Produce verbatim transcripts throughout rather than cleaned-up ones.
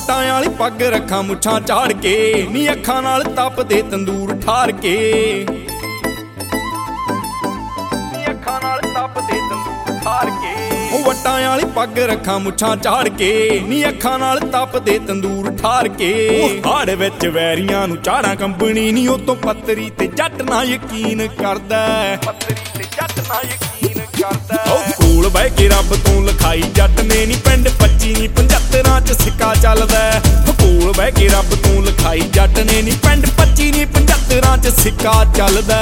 वट्टां वाली पग रखां मुछां झाड़ के नी अखां नाल तपदे तंदूर ठार के अखां नाल तपदे तंदूर ठार के ओ वट्टां वाली पग रखां मुछां झाड़ के नी अखां नाल तपदे तंदूर ठार के हाड़ विच वैरियां नूं झाड़ां कंबणी नी ओ तों पत्तरी ते जट ना यकीन करदा पत्तरी ते जट ना यकीन करदा ओ कोल बह के रब तों लिखाई जट ने नी पिंड पच्ची नी पंजहत्तरां च सिक्का चलदा कोल बह के रब तों लिखाई जट ने नी पिंड पच्ची नी पंजहत्तरां च सिक्का चलदा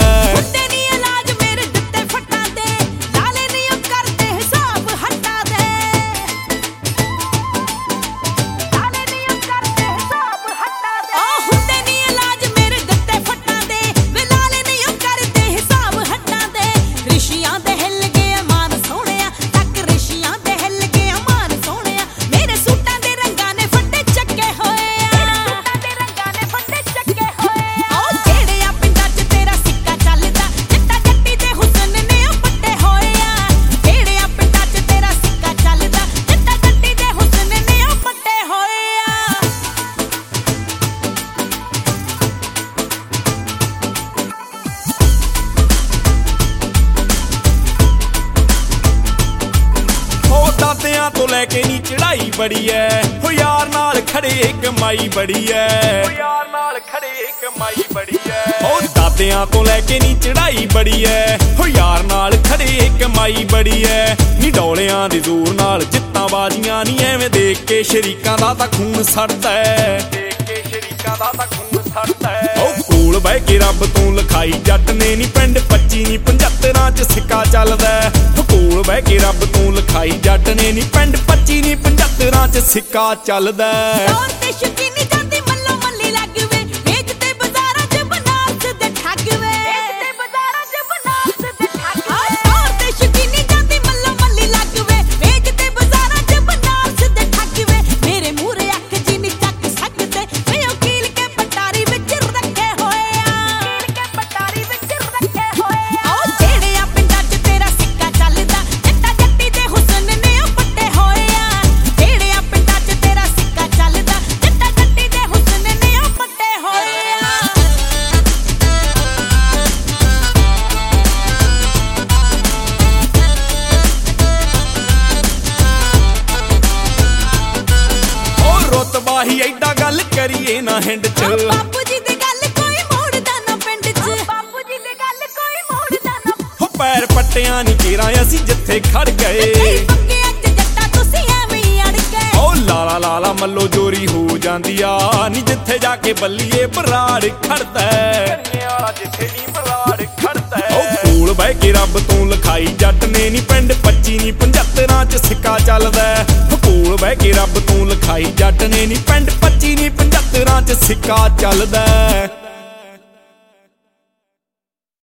तो लैके नी चढ़ाई बड़ी है हो यार नाल खड़े कमाई बड़ी है हो यार नाल खड़े कमाई बड़ी है ओ दादियां तो लैके नी चढ़ाई बड़ी है हो यार नाल खड़े कमाई बड़ी है नी डोलियां दे जोर नाल जित्तां बाजियां नी एवें देख के शरीकां दा तां खून सड़दा है देख के शरीकां दा तां खून सड़दा है ओ कोल बह के रब तों लिखाई जट ने नी पिंड पच्ची नी पंजहत्तरां च सिक्का चलदा कोल बह के रब तों लिखाई जट ने नी पिंड पच्ची नी पंजहत्तरां च सिक्का चलदा वाही ऐडा गल करिए ना हिंड च बापू जी दी गल कोई मोड़दा ना पिंड च बापू जी दी गल कोई मोड़दा ना हो पैर पट्टियां नी केरा असी जिथे खड़ गए पक्कियां च जट्टा तुसी एवें अड़ गए ओ लाला लाला मल्लो जोरी हो जांदी आ नी जिथे जाके बल्लीए बराड़ खड़दा कन्ने वाला जिथे नी बराड़ खड़दा ओ कोल बह के रब तों लिखाई जट ने नी पिंड पच्ची नी पंजहत्तरां च सिक्का चलदा कोल बह के रब तों लिखाई जट ने नी पिंड पच्ची नी पंजहत्तरां च सिक्का चलदा।